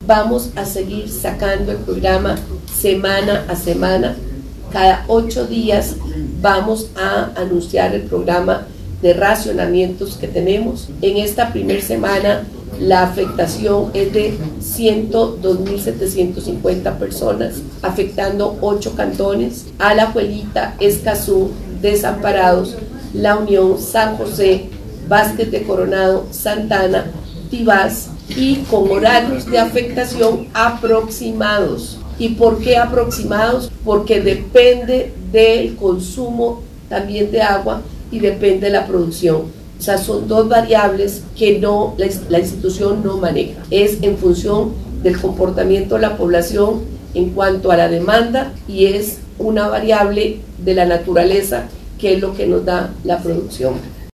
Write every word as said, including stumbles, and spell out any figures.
vamos a seguir sacando el programa semana a semana. Cada ocho días vamos a anunciar el programa de racionamientos que tenemos. En esta primera semana la afectación es de ciento dos mil setecientas cincuenta personas, afectando ocho cantones: Alajuelita, Escazú, Desamparados, La Unión, San José, Vázquez de Coronado, Santana, Tibás, y con horarios de afectación aproximados. ¿Y por qué aproximados? Porque depende del consumo también de agua y depende de la producción. O sea, son dos variables que no, la, la institución no maneja. Es en función del comportamiento de la población en cuanto a la demanda, y es una variable de la naturaleza que es lo que nos da la producción.